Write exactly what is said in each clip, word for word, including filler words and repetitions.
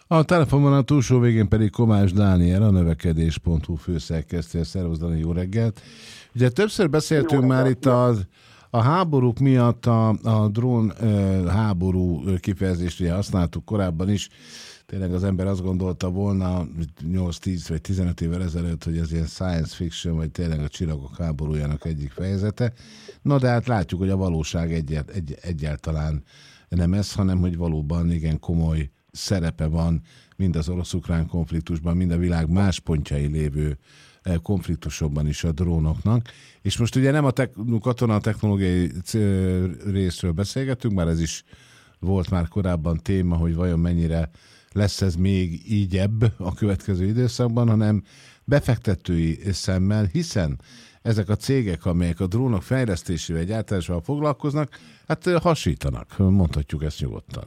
A telefonban a túlsó végén pedig Komács Dániel, a növekedés pont hu főszerkesztője. Szervusz, Dani, jó reggelt! Ugye többször beszéltünk már itt a, a háborúk miatt, a, a drón e, háború kifejezést ugye használtuk korábban is. Tényleg az ember azt gondolta volna nyolc-tíz vagy tizenöt évvel ezelőtt, hogy ez ilyen science fiction, vagy tényleg a csillagok háborújának egyik fejezete. Na de hát látjuk, hogy a valóság egyet, egy, egyáltalán nem ez, hanem hogy valóban igen komoly szerepe van mind az orosz-ukrán konfliktusban, mind a világ más pontjai lévő konfliktusokban is a drónoknak. És most ugye nem a te- katona technológiai részről beszélgetünk, már ez is volt már korábban téma, hogy vajon mennyire lesz ez még így ebb a következő időszakban, hanem befektetői szemmel, hiszen ezek a cégek, amelyek a drónok fejlesztésével egy általában foglalkoznak, hát hasítanak, mondhatjuk ezt nyugodtan.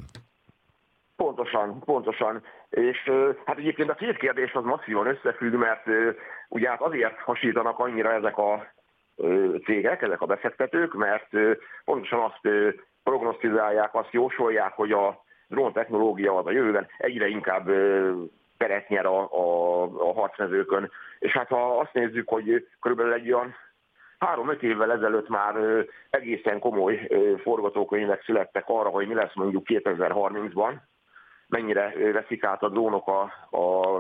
Pontosan, pontosan. És hát egyébként a két kérdés az masszívan összefügg, mert ugye hát azért hasítanak annyira ezek a cégek, ezek a befektetők, mert pontosan azt prognosztizálják, azt jósolják, hogy a drón technológia az a jövőben egyre inkább teret nyer a, a, a harcmezőkön. És hát ha azt nézzük, hogy körülbelül egy olyan három-öt évvel ezelőtt már egészen komoly forgatókönyvek születtek arra, hogy mi lesz mondjuk kétezer-harmincban, mennyire veszik át a drónok a, a,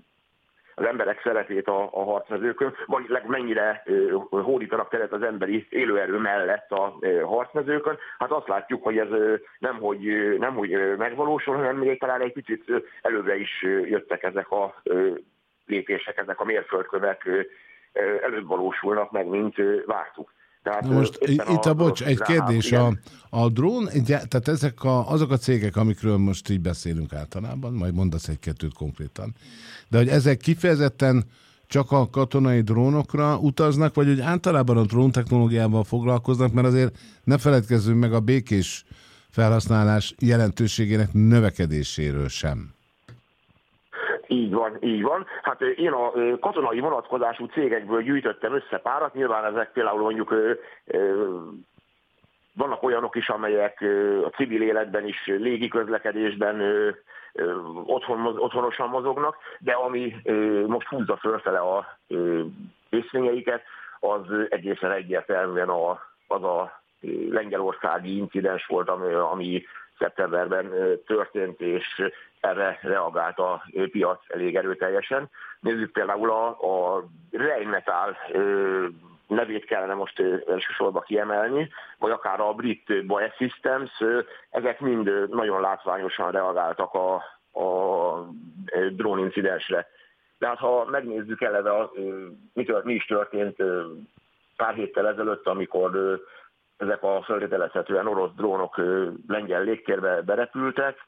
az emberek szeretét a, a harcmezőkön, vagy mennyire hódítanak teret az emberi élőerő mellett a harcmezőkön. Hát azt látjuk, hogy ez nem hogy, nem, hogy megvalósul, hanem még talán egy picit előbbre is jöttek ezek a lépések, ezek a mérföldkövek előbb valósulnak meg, mint vártuk. Tehát Na most itt a, a bocs, egy kérdés, a, a drón, tehát ezek a, azok a cégek, amikről most így beszélünk általában, majd mondasz egy-kettőt konkrétan, de hogy ezek kifejezetten csak a katonai drónokra utaznak, vagy hogy általában a drón technológiával foglalkoznak, mert azért ne feledkezzünk meg a békés felhasználás jelentőségének növekedéséről sem. Így van, így van. Hát én a katonai vonatkozású cégekből gyűjtöttem össze párat, nyilván ezek például mondjuk vannak olyanok is, amelyek a civil életben is, légi közlekedésben otthon, otthonosan mozognak, de ami most húzza fölfele a részvényeiket, az egészen egyértelműen a, az a lengyelországi incidens volt, ami, ami szeptemberben történt, és erre reagált a piac elég erőteljesen. Nézzük például a, a Rheinmetall nevét kellene most elsősorban kiemelni, vagy akár a brit Boe Systems, ezek mind nagyon látványosan reagáltak a, a drónincidensre. De hát ha megnézzük eleve, mi, tört, mi is történt pár héttel ezelőtt, amikor ezek a földritelezhetően orosz drónok lengyel légtérbe berepültek,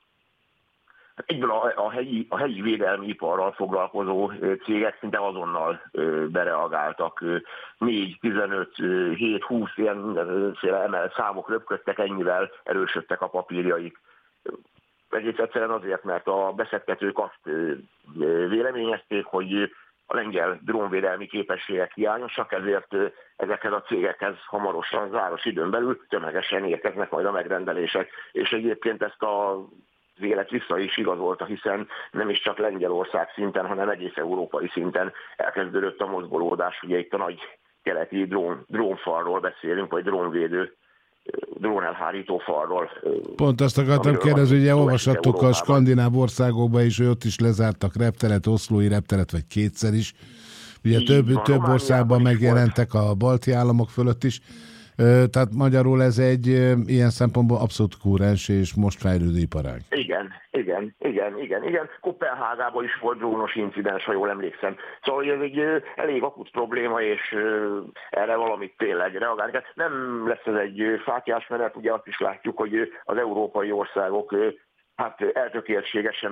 egyből a, a, helyi, a helyi védelmi iparral foglalkozó cégek szinte azonnal bereagáltak. négy, tizenöt, hét, húsz ilyenféle emelt számok röpködtek, ennyivel erősödtek a papírjaik. Egész egyszerűen azért, mert a befektetők azt véleményezték, hogy a lengyel drónvédelmi képességek hiányosak, ezért ezekhez a cégekhez hamarosan, záros időn belül tömegesen érkeznek majd a megrendelések. És egyébként ezt a az élet vissza is igazolta, hiszen nem is csak Lengyelország szinten, hanem egész európai szinten elkezdődött a mozgolódás. Ugye itt a nagy keleti drón, drónfalról beszélünk, vagy drónvédő, drónelhárító falról. Pont azt akartam kérdezni, hogy olvashattuk a skandináv országokban is, hogy ott is lezártak repteret, oszlói repteret, vagy kétszer is. Ugye több, van, több országban megjelentek volt. A balti államok fölött is. Tehát magyarul ez egy ilyen szempontból abszolút kúrens és most fejlődő iparág. Igen, igen, igen, igen, igen. Kopenhágában is volt drónos incidens, ha jól emlékszem. Szóval ez egy elég akut probléma, és erre valamit tényleg reagálni kell. Nem lesz ez egy fátyás menet, ugye azt is látjuk, hogy az európai országok hát eltökéltségesen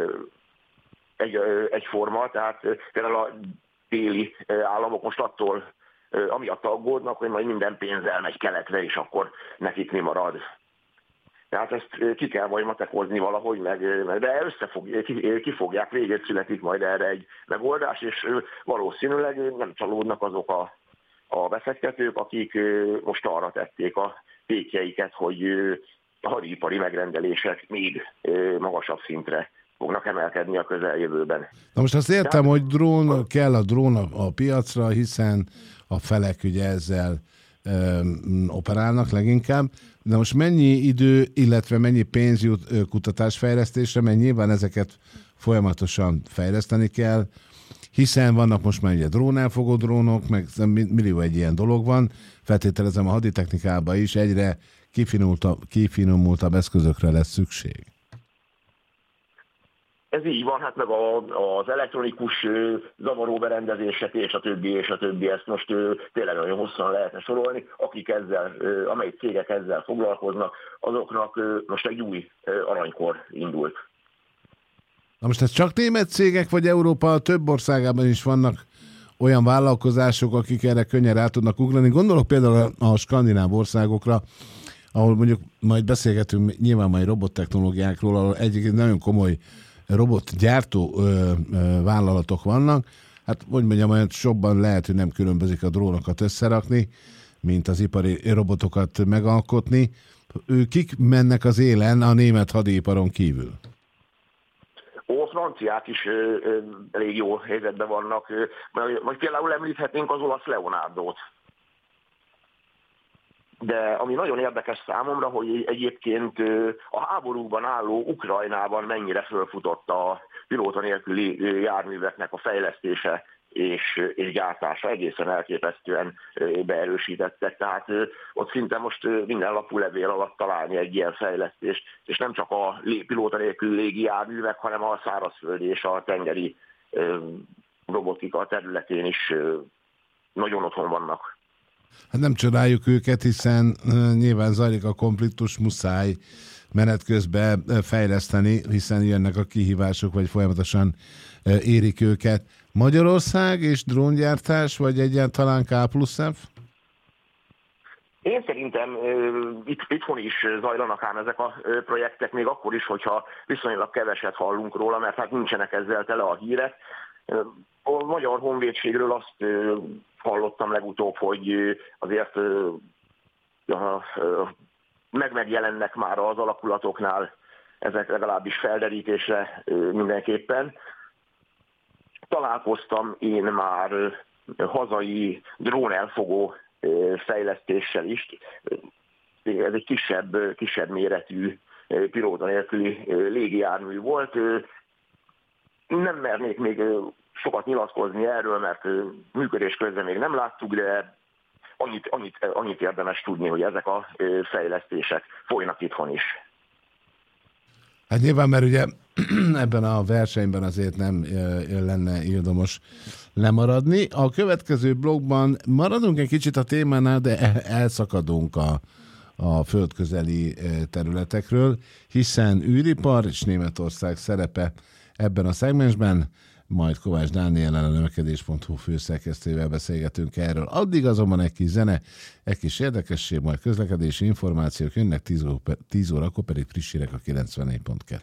egy, egyforma, tehát például a déli államok most attól amiatt aggódnak, hogy majd minden pénz elmegy keletre, és akkor nekik mi marad. Tehát ezt ki kell majd matekozni valahogy, meg, meg de összefog, ki, ki fogják, végét születik majd erre egy megoldás, és valószínűleg nem csalódnak azok a, a befektetők, akik most arra tették a pékjeiket, hogy a hadipari megrendelések még magasabb szintre fognak emelkedni a közeljövőben. Na most azt értem, Tehát, hogy drón, kell a drón a, a piacra, hiszen a felek ugye ezzel ö, operálnak leginkább, de most mennyi idő, illetve mennyi pénz jut kutatásfejlesztésre, mert nyilván ezeket folyamatosan fejleszteni kell, hiszen vannak most már ugye drónelfogó drónok, meg millió egy ilyen dolog van, feltételezem a haditechnikában is egyre kifinomultabb, kifinomultabb eszközökre lesz szükség. Ez így van, hát meg a, az elektronikus zavaró berendezések és a többi, és a többi, ezt most tényleg nagyon hosszan lehetne sorolni. Akik ezzel, amelyik cégek ezzel foglalkoznak, azoknak most egy új aranykor indult. Na most ez csak német cégek, vagy Európa több országában is vannak olyan vállalkozások, akik erre könnyen rá tudnak ugrani? Gondolok például a skandináv országokra, ahol mondjuk majd beszélgetünk nyilván majd robottechnológiákról, ahol egyik nagyon komoly robotgyártó ö, ö, vállalatok vannak. Hát, hogy mondjam, olyan sokban lehet, hogy nem különbözik a drónokat összerakni, mint az ipari robotokat megalkotni. Ő kik mennek az élen a német hadiiparon kívül? Ó, franciák is ö, ö, elég jó helyzetben vannak. Vagy például említhetnénk az olasz Leonardót. De ami nagyon érdekes számomra, hogy egyébként a háborúban álló Ukrajnában mennyire fölfutott a pilóta nélküli járműveknek a fejlesztése és, és gyártása, egészen elképesztően beerősítettek. Tehát ott szinte most minden lapulevél alatt találni egy ilyen fejlesztést, és nem csak a pilóta nélküli légi járművek, hanem a szárazföldi és a tengeri robotika területén is nagyon otthon vannak. Hát nem csodáljuk őket, hiszen nyilván zajlik a konfliktus, muszáj menet közben fejleszteni, hiszen jönnek a kihívások, vagy folyamatosan érik őket. Magyarország és dróngyártás, vagy egyáltalán K plusz F? Én szerintem itt, itthon is zajlanak ám ezek a projektek, még akkor is, hogyha viszonylag keveset hallunk róla, mert hát nincsenek ezzel tele a hírek. A Magyar Honvédségről azt hallottam legutóbb, hogy azért meg megjelennek már az alakulatoknál, ezek legalábbis felderítésre mindenképpen. Találkoztam én már hazai drónelfogó fejlesztéssel is. Ez egy kisebb, kisebb méretű pilóta nélküli légijármű volt. Nem mernék még sokat nyilatkozni erről, mert működés közben még nem láttuk, de annyit, annyit, annyit érdemes tudni, hogy ezek a fejlesztések folynak itthon is. Hát nyilván, mert ugye ebben a versenyben azért nem lenne érdemes lemaradni. A következő blogban maradunk egy kicsit a témánál, de elszakadunk a, a földközeli területekről, hiszen űripar és Németország szerepe ebben a szegmensben, majd Kovács Dániellel, a növekedés pont hu főszerkesztőjével beszélgetünk erről. Addig azonban egy kis zene, egy kis érdekesség, majd közlekedési információk jönnek tíz órakor, pedig friss hírek a kilencvennégy pont kettő.